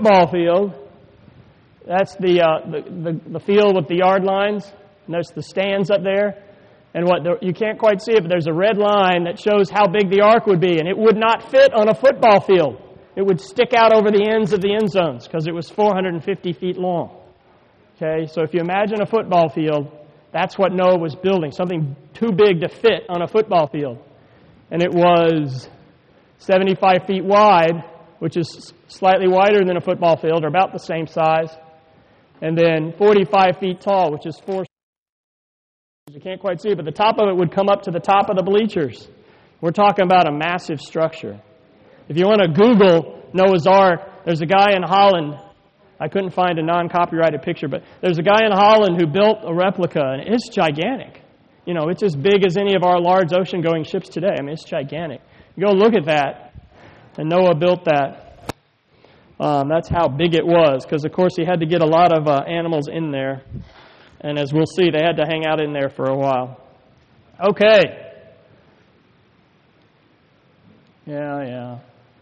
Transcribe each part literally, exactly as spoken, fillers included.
football field. That's the, uh, the, the, the field with the yard lines. And there's the stands up there. And what the, you can't quite see it, but there's a red line that shows how big the ark would be. And it would not fit on a football field. It would stick out over the ends of the end zones because it was four hundred fifty feet long. Okay, so if you imagine a football field, that's what Noah was building, something too big to fit on a football field. And it was seventy-five feet wide, which is slightly wider than a football field, or about the same size. And then forty-five feet tall, which is four. You can't quite see it, but the top of it would come up to the top of the bleachers. We're talking about a massive structure. If you want to Google Noah's Ark, there's a guy in Holland. I couldn't find a non-copyrighted picture, but there's a guy in Holland who built a replica, and it's gigantic. You know, it's as big as any of our large ocean-going ships today. I mean, it's gigantic. You go look at that, and Noah built that. Um, that's how big it was, because, of course, he had to get a lot of uh, animals in there. And as we'll see, they had to hang out in there for a while. Okay. Yeah, yeah.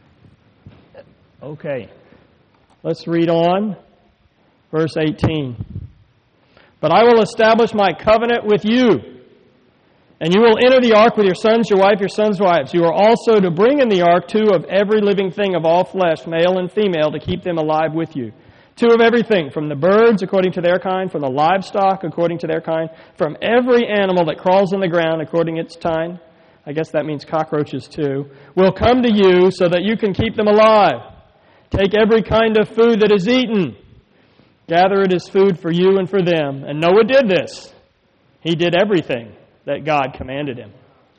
Okay. Let's read on. Verse eighteen. But I will establish my covenant with you, and you will enter the ark with your sons, your wife, your sons' wives. You are also to bring in the ark two of every living thing of all flesh, male and female, to keep them alive with you. Two of everything, from the birds according to their kind, from the livestock according to their kind, from every animal that crawls on the ground according to its kind. I guess that means cockroaches too. Will come to you so that you can keep them alive. Take every kind of food that is eaten. Gather it as food for you and for them. And Noah did this. He did everything that God commanded him.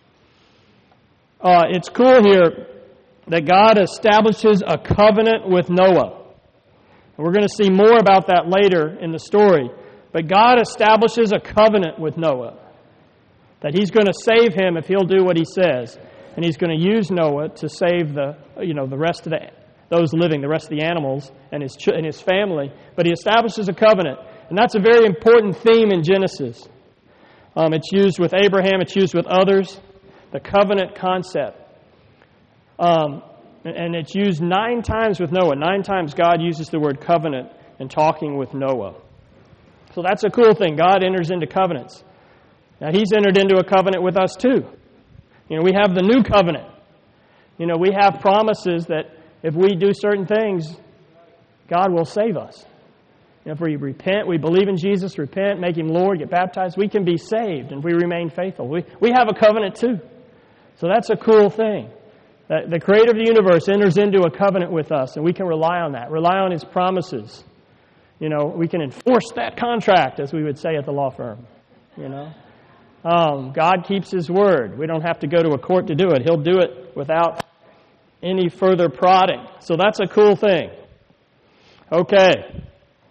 Uh, it's cool here that God establishes a covenant with Noah. And we're going to see more about that later in the story. But God establishes a covenant with Noah. That He's going to save him if he'll do what He says. And He's going to use Noah to save the, you know, the rest of the those living, the rest of the animals, and his, and his family. But He establishes a covenant. And that's a very important theme in Genesis. Um, it's used with Abraham. It's used with others. The covenant concept. Um, and it's used nine times with Noah. Nine times God uses the word covenant in talking with Noah. So that's a cool thing. God enters into covenants. Now, He's entered into a covenant with us too. You know, we have the new covenant. You know, we have promises that if we do certain things, God will save us. You know, if we repent, we believe in Jesus, repent, make Him Lord, get baptized, we can be saved, and if we remain faithful. We, we have a covenant too. So that's a cool thing. That the Creator of the universe enters into a covenant with us, and we can rely on that, rely on His promises. You know, we can enforce that contract, as we would say at the law firm. You know, um, God keeps His word. We don't have to go to a court to do it. He'll do it without any further prodding. So that's a cool thing. Okay.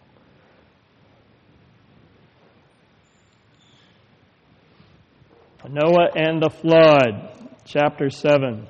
Noah and the flood, chapter seven.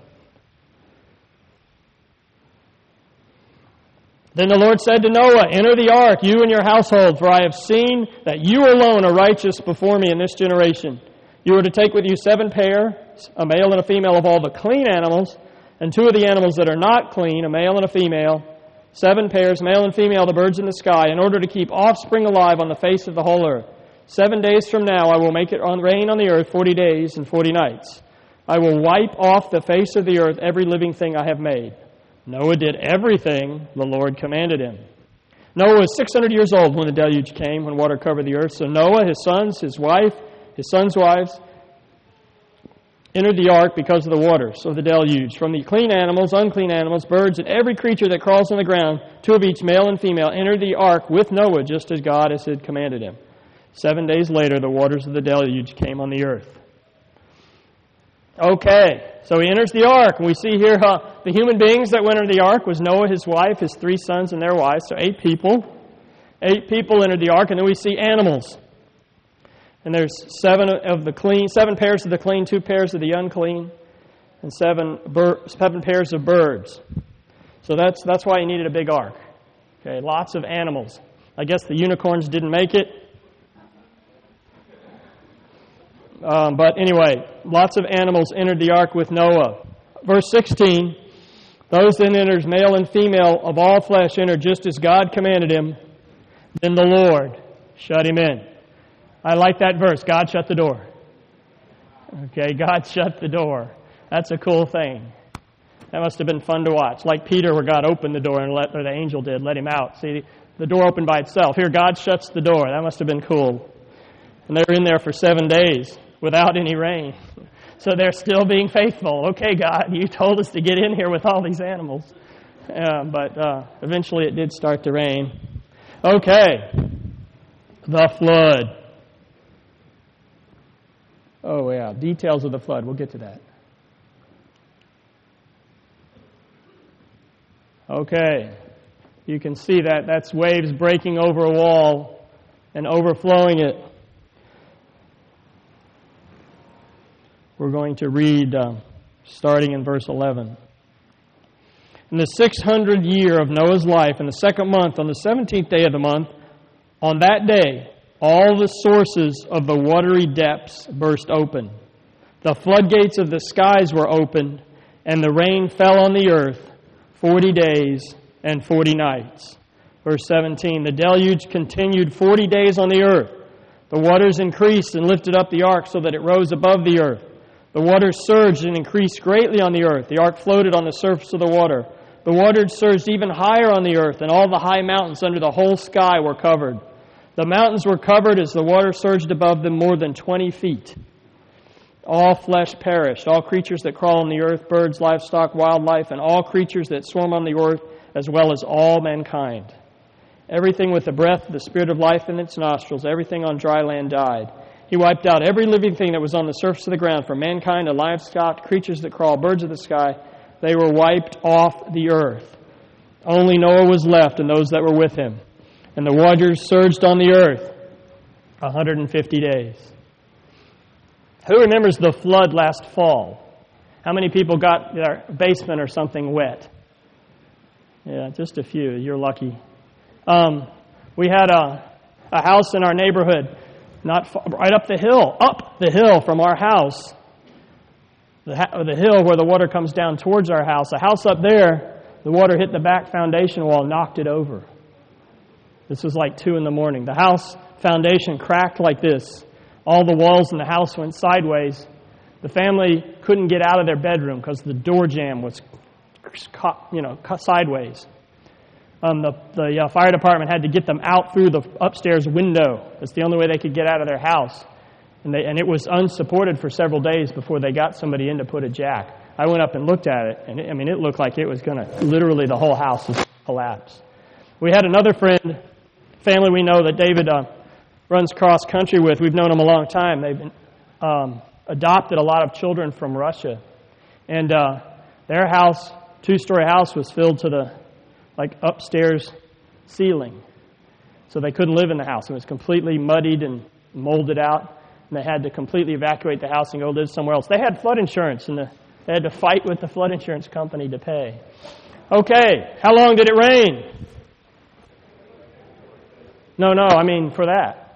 Then the Lord said to Noah, enter the ark, you and your household, for I have seen that you alone are righteous before me in this generation. You are to take with you seven pairs, a male and a female of all the clean animals, and two of the animals that are not clean, a male and a female, seven pairs, male and female, the birds in the sky, in order to keep offspring alive on the face of the whole earth. Seven days from now I will make it rain on the earth forty days and forty nights. I will wipe off the face of the earth every living thing I have made. Noah did everything the Lord commanded him. Noah was six hundred years old when the deluge came, when water covered the earth. So Noah, his sons, his wife, his sons' wives, entered the ark because of the waters of the deluge. From the clean animals, unclean animals, birds, and every creature that crawls on the ground, two of each male and female, entered the ark with Noah, just as God had commanded him. Seven days later, the waters of the deluge came on the earth. Okay, so he enters the ark, and we see here uh, the human beings that went into the ark was Noah, his wife, his three sons, and their wives, so eight people. Eight people entered the ark, and then we see animals. And there's seven of the clean, seven pairs of the clean, two pairs of the unclean, and seven bir- seven pairs of birds. So that's that's why you needed a big ark. Okay, lots of animals. I guess the unicorns didn't make it. Um, but anyway, lots of animals entered the ark with Noah. Verse sixteen, Those then enters, male and female of all flesh, enter just as God commanded him. Then the Lord shut him in. I like that verse. God shut the door. Okay, God shut the door. That's a cool thing. That must have been fun to watch. Like Peter, where God opened the door and let, or the angel did, let him out. See, the door opened by itself. Here, God shuts the door. That must have been cool. And they were in there for seven days without any rain. So they're still being faithful. Okay, God, you told us to get in here with all these animals. Uh, but uh, eventually it did start to rain. Okay, the flood. Oh, yeah, details of the flood. We'll get to that. Okay, you can see that. That's waves breaking over a wall and overflowing it. We're going to read uh, starting in verse eleven. In the six hundredth year of Noah's life, in the second month, on the seventeenth day of the month, on that day, all the sources of the watery depths burst open. The floodgates of the skies were opened, and the rain fell on the earth forty days and forty nights. Verse seventeen, the deluge continued forty days on the earth. The waters increased and lifted up the ark so that it rose above the earth. The waters surged and increased greatly on the earth. The ark floated on the surface of the water. The waters surged even higher on the earth, and all the high mountains under the whole sky were covered. The mountains were covered as the water surged above them more than twenty feet. All flesh perished, all creatures that crawl on the earth, birds, livestock, wildlife, and all creatures that swarm on the earth, as well as all mankind. Everything with the breath of the Spirit of life in its nostrils, everything on dry land died. He wiped out every living thing that was on the surface of the ground, from mankind to livestock, creatures that crawl, birds of the sky. They were wiped off the earth. Only Noah was left and those that were with him. And the waters surged on the earth one hundred fifty days. Who remembers the flood last fall? How many people got their basement or something wet? Yeah, just a few. You're lucky. Um, we had a, a house in our neighborhood, not far, right up the hill, up the hill from our house, the, ha- the hill where the water comes down towards our house. A house up there, the water hit the back foundation wall, knocked it over. This was like two in the morning. The house foundation cracked like this. All the walls in the house went sideways. The family couldn't get out of their bedroom because the door jamb was, you know, sideways. Um, the the uh, fire department had to get them out through the upstairs window. That's the only way they could get out of their house. And they and it was unsupported for several days before they got somebody in to put a jack. I went up and looked at it, and it, I mean, it looked like it was going to, literally the whole house was collapse. We had another friend, family we know that David uh, runs cross country with. We've known them a long time. They've been, um, adopted a lot of children from Russia. And uh, their house, two-story house, was filled to the like upstairs ceiling. So they couldn't live in the house. It was completely muddied and molded out. And they had to completely evacuate the house and go live somewhere else. They had flood insurance, and the, they had to fight with the flood insurance company to pay. Okay, how long did it rain? No, no, I mean for that.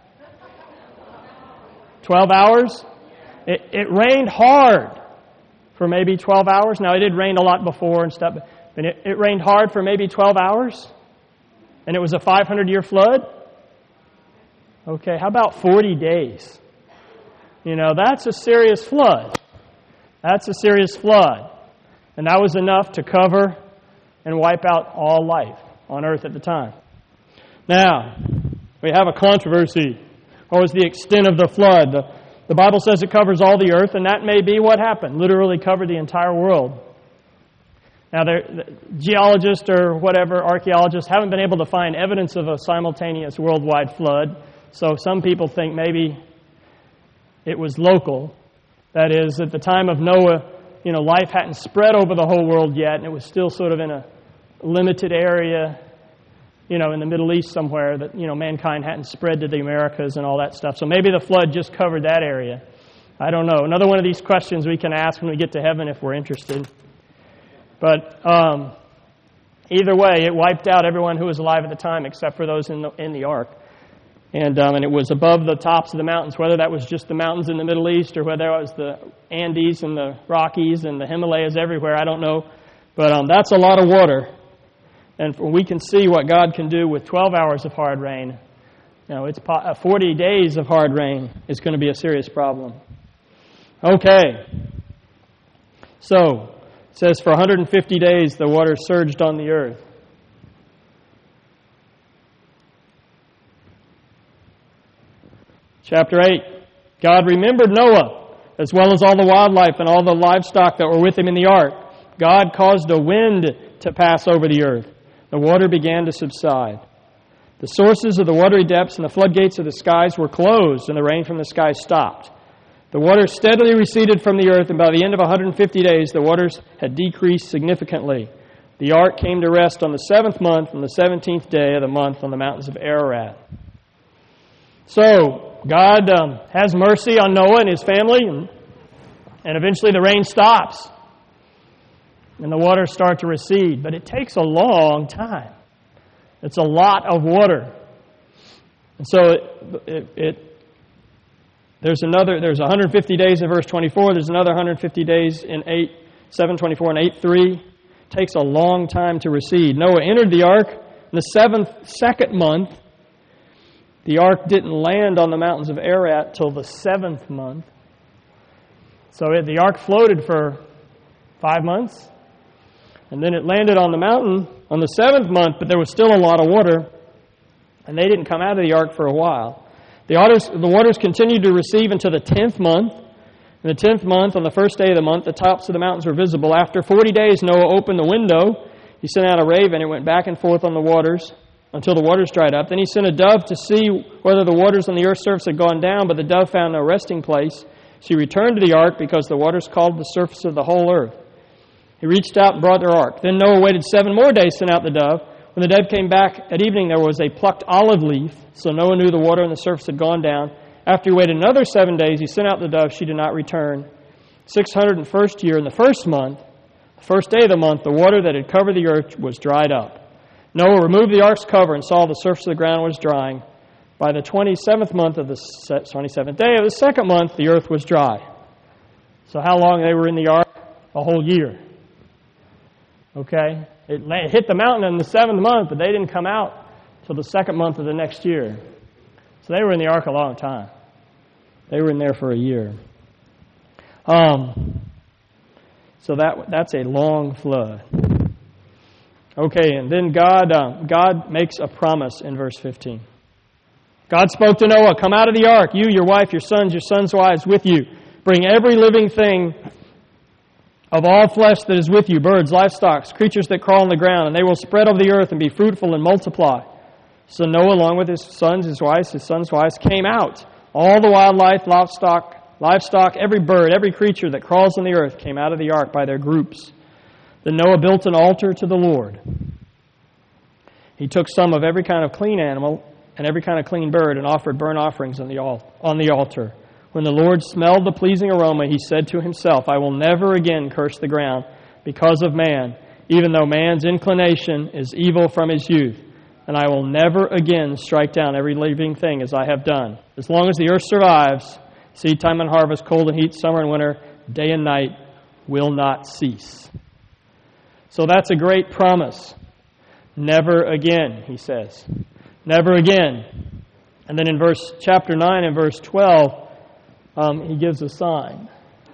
twelve hours? It, it rained hard for maybe twelve hours. Now, it did rain a lot before and stuff, but it, it rained hard for maybe twelve hours. And it was a five hundred year flood? Okay, how about forty days? You know, that's a serious flood. That's a serious flood. And that was enough to cover and wipe out all life on earth at the time. Now, we have a controversy. What was the extent of the flood? The, the Bible says it covers all the earth, and that may be what happened. Literally covered the entire world. Now, the geologists or whatever, archaeologists, haven't been able to find evidence of a simultaneous worldwide flood. So some people think maybe it was local. That is, at the time of Noah, you know, life hadn't spread over the whole world yet, and it was still sort of in a limited area, you know, in the Middle East somewhere that, you know, mankind hadn't spread to the Americas and all that stuff. So maybe the flood just covered that area. I don't know. Another one of these questions we can ask when we get to heaven if we're interested. But um, either way, it wiped out everyone who was alive at the time except for those in the, in the ark. And um, and it was above the tops of the mountains, whether that was just the mountains in the Middle East or whether it was the Andes and the Rockies and the Himalayas everywhere, I don't know. But um, that's a lot of water. And we can see what God can do with twelve hours of hard rain. You know, it's forty days of hard rain is going to be a serious problem. Okay. So, it says for one hundred fifty days the water surged on the earth. Chapter eight. God remembered Noah, as well as all the wildlife and all the livestock that were with him in the ark. God caused a wind to pass over the earth. The water began to subside. The sources of the watery depths and the floodgates of the skies were closed, and the rain from the sky stopped. The water steadily receded from the earth, and by the end of one hundred fifty days, the waters had decreased significantly. The ark came to rest on the seventh month, on the seventeenth day of the month, on the mountains of Ararat. So, God um, has mercy on Noah and his family, and, and eventually the rain stops, and the waters start to recede. But it takes a long time. It's a lot of water. And so it, it, it there's another, there's one hundred fifty days in verse twenty-four, there's another one hundred fifty days in eight, seven twenty-four and eight three. It takes a long time to recede. Noah entered the ark in the seventh, second month. The ark didn't land on the mountains of Ararat till the seventh month. So it, the ark floated for five months. And then it landed on the mountain on the seventh month, but there was still a lot of water. And they didn't come out of the ark for a while. The waters, the waters continued to recede until the tenth month. In the tenth month, on the first day of the month, the tops of the mountains were visible. After forty days, Noah opened the window. He sent out a raven. It went back and forth on the waters until the waters dried up. Then he sent a dove to see whether the waters on the earth's surface had gone down, but the dove found no resting place. She returned to the ark because the waters covered the surface of the whole earth. He reached out and brought their ark. Then Noah waited seven more days, sent out the dove. When the dove came back at evening, there was a plucked olive leaf. So Noah knew the water on the surface had gone down. After he waited another seven days, he sent out the dove. She did not return. Six hundred and first year, in the first month, the first day of the month, the water that had covered the earth was dried up. Noah removed the ark's cover and saw the surface of the ground was drying. By the twenty-seventh month of the twenty-seventh day of the second month, the earth was dry. So how long they were in the ark? A whole year. Okay? It hit the mountain in the seventh month, but they didn't come out till the second month of the next year. So they were in the ark a long time. They were in there for a year. Um, so that that's a long flood. Okay, and then God uh, God makes a promise in verse fifteen. God spoke to Noah, "Come out of the ark, you, your wife, your sons, your sons' wives with you. Bring every living thing of all flesh that is with you, birds, livestock, creatures that crawl on the ground, and they will spread over the earth and be fruitful and multiply." So Noah, along with his sons, his wives, his sons' wives, came out. All the wildlife, livestock, livestock, every bird, every creature that crawls on the earth came out of the ark by their groups. Then Noah built an altar to the Lord. He took some of every kind of clean animal and every kind of clean bird and offered burnt offerings on the on the altar. When the Lord smelled the pleasing aroma, he said to himself, "I will never again curse the ground because of man, even though man's inclination is evil from his youth. And I will never again strike down every living thing as I have done. As long as the earth survives, seed time and harvest, cold and heat, summer and winter, day and night will not cease." So that's a great promise. Never again, he says. Never again. And then in verse chapter nine and verse twelve, um, he gives a sign.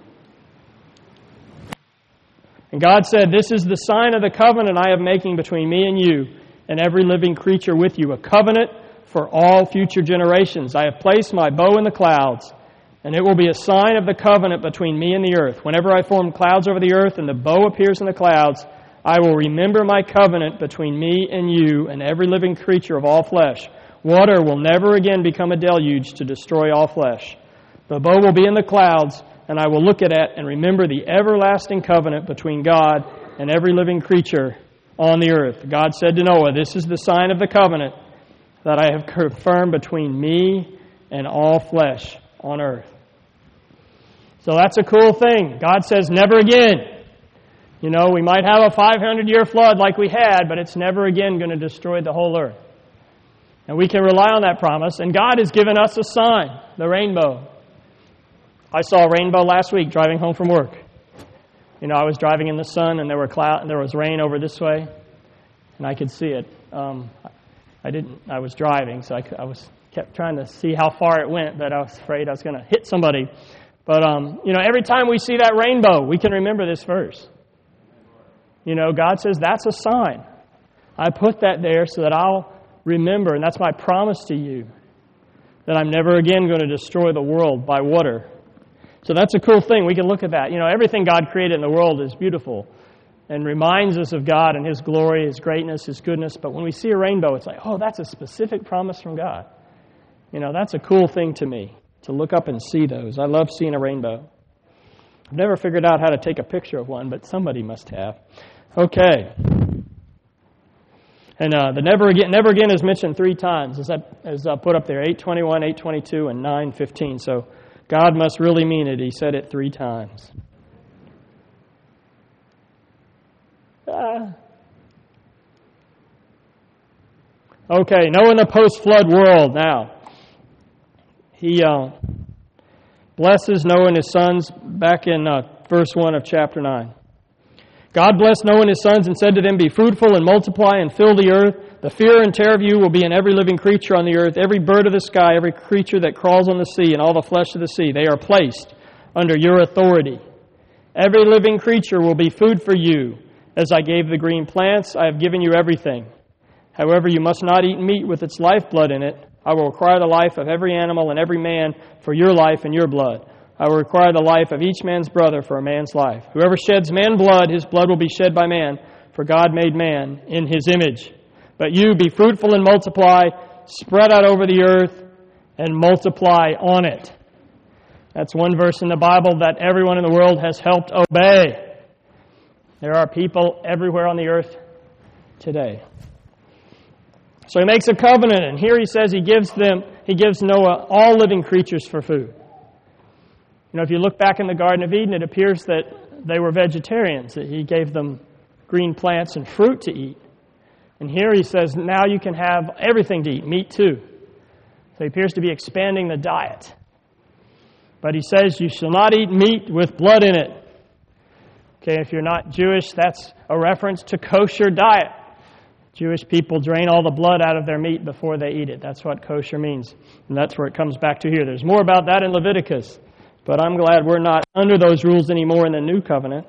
And God said, "This is the sign of the covenant I am making between me and you and every living creature with you, a covenant for all future generations. I have placed my bow in the clouds, and it will be a sign of the covenant between me and the earth. Whenever I form clouds over the earth and the bow appears in the clouds, I will remember my covenant between me and you and every living creature of all flesh. Water will never again become a deluge to destroy all flesh. The bow will be in the clouds, and I will look at it and remember the everlasting covenant between God and every living creature on the earth." God said to Noah, "This is the sign of the covenant that I have confirmed between me and all flesh on earth." So that's a cool thing. God says never again. You know, we might have a five hundred year flood like we had, but it's never again going to destroy the whole earth. And we can rely on that promise. And God has given us a sign, the rainbow. I saw a rainbow last week driving home from work. You know, I was driving in the sun, and there were cloud, there was rain over this way, and I could see it. Um, I didn't. I was driving, so I, I was kept trying to see how far it went, but I was afraid I was going to hit somebody. But um, you know, every time we see that rainbow, we can remember this verse. You know, God says that's a sign. I put that there so that I'll remember, and that's my promise to you, that I'm never again going to destroy the world by water. So that's a cool thing. We can look at that. You know, everything God created in the world is beautiful and reminds us of God and His glory, His greatness, His goodness. But when we see a rainbow, it's like, oh, that's a specific promise from God. You know, that's a cool thing to me, to look up and see those. I love seeing a rainbow. I've never figured out how to take a picture of one, but somebody must have. Okay. And uh, the never again, never again is mentioned three times, as I as I put up there, eight twenty-one, eight twenty-two, and nine fifteen. So God must really mean it. He said it three times. Uh, okay, Noah in the post-flood world now. He uh, blesses Noah and his sons back in uh, verse one of chapter nine. God blessed Noah and his sons and said to them, be fruitful and multiply and fill the earth. The fear and terror of you will be in every living creature on the earth, every bird of the sky, every creature that crawls on the sea, and all the flesh of the sea. They are placed under your authority. Every living creature will be food for you. As I gave the green plants, I have given you everything. However, you must not eat meat with its lifeblood in it. I will require the life of every animal and every man for your life and your blood. I will require the life of each man's brother for a man's life. Whoever sheds man blood, his blood will be shed by man, for God made man in His image. But you be fruitful and multiply, spread out over the earth, and multiply on it. That's one verse in the Bible that everyone in the world has helped obey. There are people everywhere on the earth today. So He makes a covenant, and here He says He gives them, He gives Noah all living creatures for food. You know, if you look back in the Garden of Eden, it appears that they were vegetarians, that He gave them green plants and fruit to eat. And here He says, now you can have everything to eat, meat too. So He appears to be expanding the diet. But He says, you shall not eat meat with blood in it. Okay, if you're not Jewish, that's a reference to kosher diet. Jewish people drain all the blood out of their meat before they eat it. That's what kosher means. And that's where it comes back to here. There's more about that in Leviticus. But I'm glad we're not under those rules anymore in the New Covenant.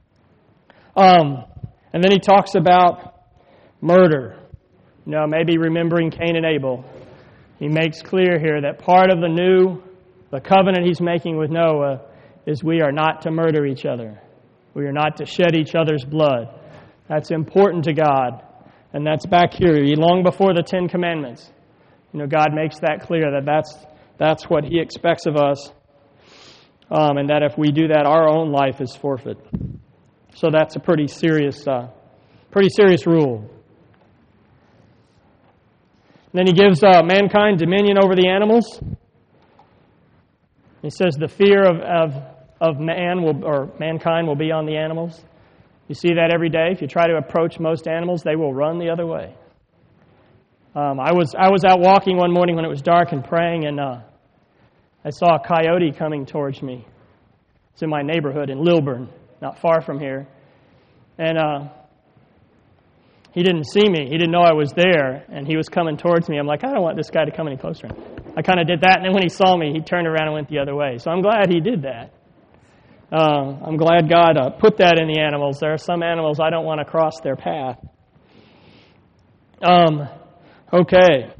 Um, and then He talks about murder. You know, maybe remembering Cain and Abel. He makes clear here that part of the new, the covenant He's making with Noah is we are not to murder each other. We are not to shed each other's blood. That's important to God. And that's back here, long before the Ten Commandments. You know, God makes that clear that that's, that's what He expects of us. Um, and that if we do that, our own life is forfeit. So that's a pretty serious, uh, pretty serious rule. And then He gives uh, mankind dominion over the animals. He says the fear of, of of man will or mankind will be on the animals. You see that every day. If you try to approach most animals, they will run the other way. Um, I was I was out walking one morning when it was dark and praying, and uh, I saw a coyote coming towards me. It's in my neighborhood in Lilburn, not far from here. And uh, he didn't see me. He didn't know I was there, and he was coming towards me. I'm like, I don't want this guy to come any closer. I kind of did that, and then when he saw me, he turned around and went the other way. So I'm glad he did that. Uh, I'm glad God uh, put that in the animals. There are some animals I don't want to cross their path. Um, okay.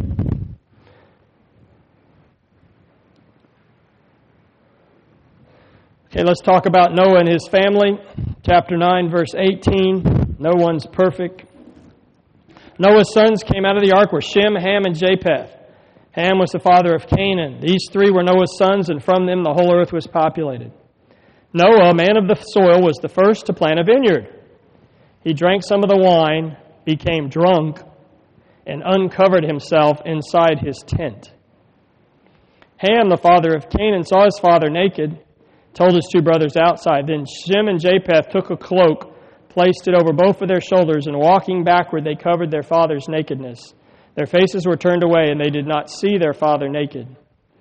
Okay, let's talk about Noah and his family. Chapter nine, verse eighteen. No one's perfect. Noah's sons came out of the ark were Shem, Ham, and Japheth. Ham was the father of Canaan. These three were Noah's sons, and from them the whole earth was populated. Noah, man of the soil, was the first to plant a vineyard. He drank some of the wine, became drunk, and uncovered himself inside his tent. Ham, the father of Canaan, saw his father naked, told his two brothers outside. Then Shem and Japheth took a cloak, placed it over both of their shoulders, and walking backward, they covered their father's nakedness. Their faces were turned away, and they did not see their father naked.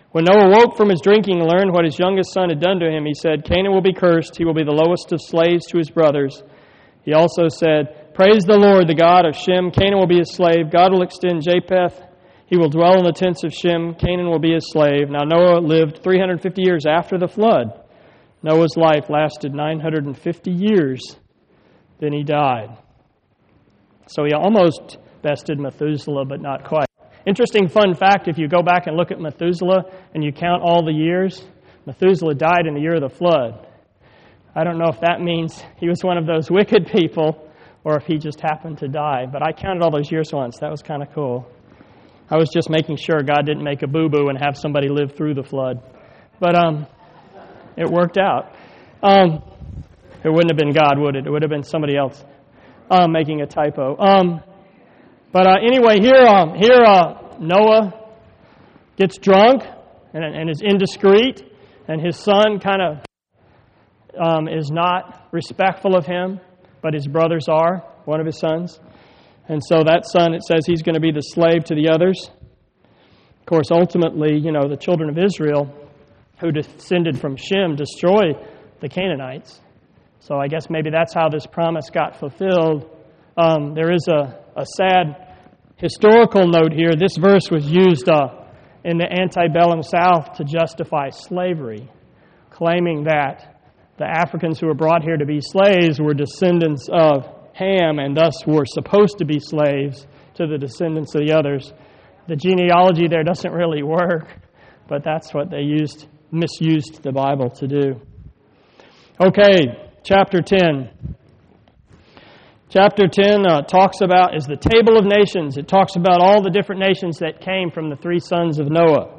When Noah woke from his drinking and learned what his youngest son had done to him, he said, Canaan will be cursed. He will be the lowest of slaves to his brothers. He also said, Praise the Lord, the God of Shem. Canaan will be his slave. God will extend Japheth. He will dwell in the tents of Shem. Canaan will be his slave. Now Noah lived three hundred fifty years after the flood. Noah's life lasted nine hundred fifty years. Then he died. So he almost bested Methuselah, but not quite. Interesting fun fact, if you go back and look at Methuselah and you count all the years, Methuselah died in the year of the flood. I don't know if that means he was one of those wicked people or if he just happened to die. But I counted all those years once. That was kind of cool. I was just making sure God didn't make a boo-boo and have somebody live through the flood. But um, it worked out. Um, it wouldn't have been God, would it? It would have been somebody else um, making a typo. Um, but uh, anyway, here, um, here uh, Noah gets drunk and, and is indiscreet, and his son kind of um, is not respectful of him, but his brothers are, one of his sons. And so that son, it says he's going to be the slave to the others. Of course, ultimately, you know, the children of Israel who descended from Shem destroy the Canaanites. So I guess maybe that's how this promise got fulfilled. Um, there is a, a sad historical note here. This verse was used uh, in the antebellum South to justify slavery, claiming that the Africans who were brought here to be slaves were descendants of Ham and thus were supposed to be slaves to the descendants of the others. The genealogy there doesn't really work, but that's what they used, misused the Bible to do. Okay, chapter ten. Chapter ten uh, talks about, is the table of nations. It talks about all the different nations that came from the three sons of Noah.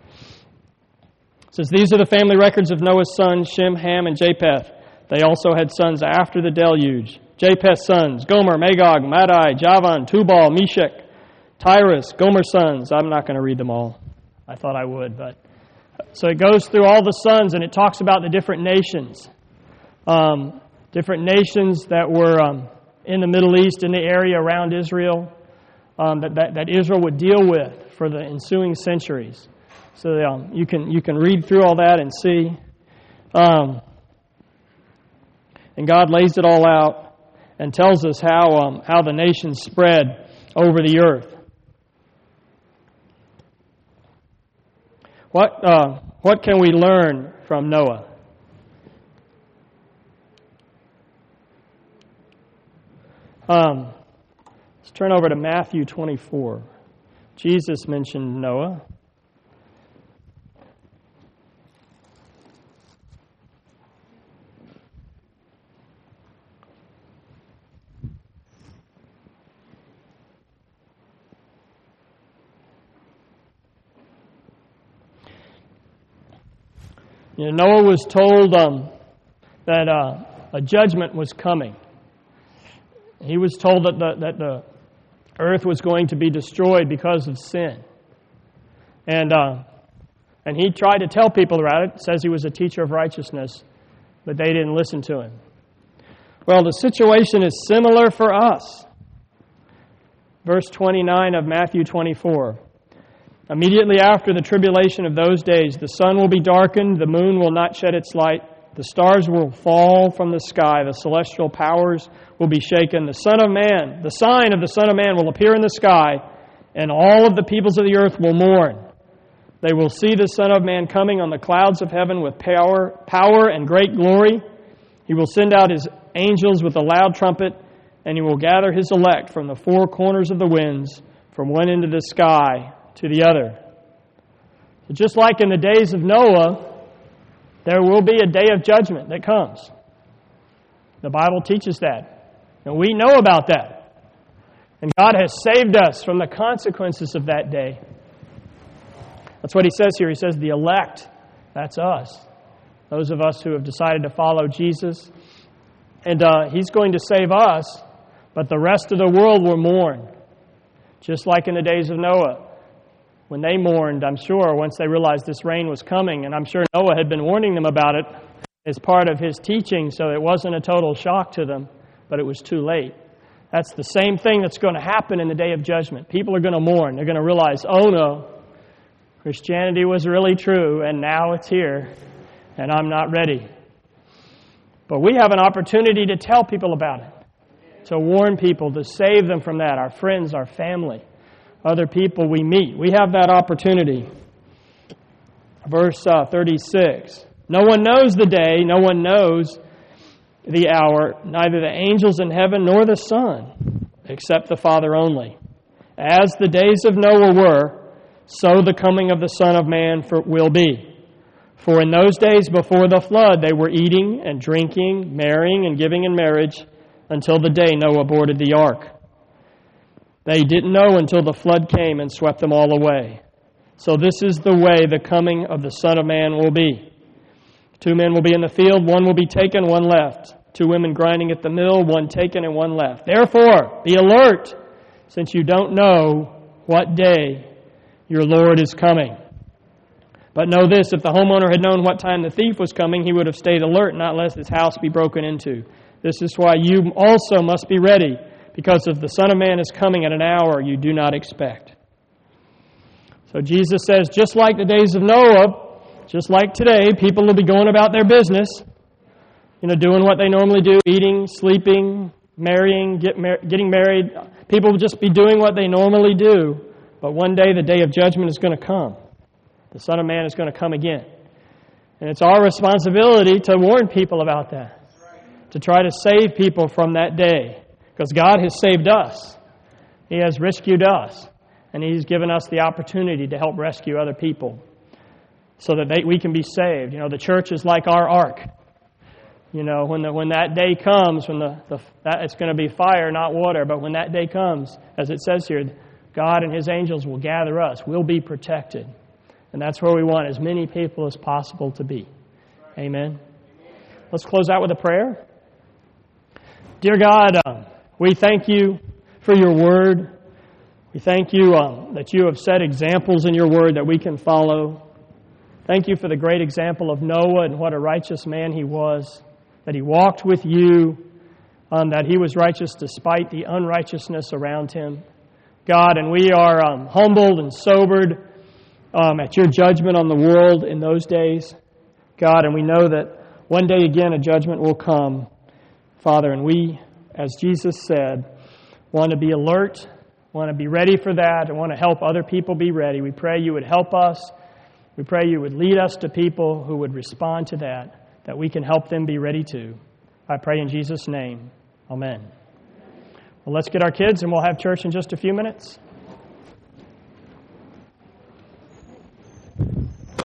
It says, these are the family records of Noah's sons, Shem, Ham, and Japheth. They also had sons after the deluge. Japheth's sons, Gomer, Magog, Madai, Javan, Tubal, Meshech, Tyrus, Gomer's sons. I'm not going to read them all. I thought I would, but... So it goes through all the sons, and it talks about the different nations. Um, different nations that were um, in the Middle East, in the area around Israel, um, that, that, that Israel would deal with for the ensuing centuries. So um, you can you can read through all that and see. Um, and God lays it all out and tells us how um, how the nations spread over the earth. What uh, what can we learn from Noah? Um, let's turn over to Matthew twenty-four. Jesus mentioned Noah. You know, Noah was told um, that uh, a judgment was coming. He was told that the, that the earth was going to be destroyed because of sin. And uh, and he tried to tell people about it. It says he was a teacher of righteousness, but they didn't listen to him. Well, the situation is similar for us. Verse twenty-nine of Matthew twenty-four. Immediately after the tribulation of those days, the sun will be darkened, the moon will not shed its light, the stars will fall from the sky, the celestial powers will be shaken. The Son of Man, the sign of the Son of Man will appear in the sky, and all of the peoples of the earth will mourn. They will see the Son of Man coming on the clouds of heaven with power, power and great glory. He will send out His angels with a loud trumpet, and He will gather His elect from the four corners of the winds, from one end of the sky to the other. So just like in the days of Noah, there will be a day of judgment that comes. The Bible teaches that. And we know about that. And God has saved us from the consequences of that day. That's what He says here. He says the elect, that's us. Those of us who have decided to follow Jesus. And uh, He's going to save us, but the rest of the world will mourn. Just like in the days of Noah. When they mourned, I'm sure, once they realized this rain was coming, and I'm sure Noah had been warning them about it as part of his teaching, so it wasn't a total shock to them, but it was too late. That's the same thing that's going to happen in the day of judgment. People are going to mourn. They're going to realize, oh no, Christianity was really true, and now it's here, and I'm not ready. But we have an opportunity to tell people about it, to warn people, to save them from that, our friends, our family, other people we meet. We have that opportunity. Verse uh, thirty-six, no one knows the day, no one knows the hour, neither the angels in heaven nor the Son, except the Father only. As the days of Noah were, so the coming of the Son of Man for, will be. For in those days before the flood they were eating and drinking, marrying and giving in marriage, until the day Noah boarded the ark. They didn't know until the flood came and swept them all away. So this is the way the coming of the Son of Man will be. Two men will be in the field, one will be taken, one left. Two women grinding at the mill, one taken and one left. Therefore, be alert, since you don't know what day your Lord is coming. But know this, if the homeowner had known what time the thief was coming, he would have stayed alert, not lest his house be broken into. This is why you also must be ready, because if the Son of Man is coming at an hour you do not expect. So Jesus says, just like the days of Noah, just like today, people will be going about their business, you know, doing what they normally do, eating, sleeping, marrying, get mar- getting married. People will just be doing what they normally do. But one day the day of judgment is going to come. The Son of Man is going to come again. And it's our responsibility to warn people about that, to try to save people from that day. Because God has saved us. He has rescued us. And He's given us the opportunity to help rescue other people so that they, we can be saved. You know, the church is like our ark. You know, when the, when that day comes, when the, the that it's going to be fire, not water, but when that day comes, as it says here, God and His angels will gather us. We'll be protected. And that's where we want as many people as possible to be. Amen. Let's close out with a prayer. Dear God, um, we thank You for Your Word. We thank You um, that You have set examples in Your Word that we can follow. Thank You for the great example of Noah and what a righteous man he was, that he walked with You, um, that he was righteous despite the unrighteousness around him. God, and we are um, humbled and sobered um, at Your judgment on the world in those days. God, and we know that one day again a judgment will come, Father, and we, as Jesus said, want to be alert, want to be ready for that, and want to help other people be ready. We pray You would help us. We pray You would lead us to people who would respond to that, that we can help them be ready too. I pray in Jesus' name. Amen. Well, let's get our kids and we'll have church in just a few minutes.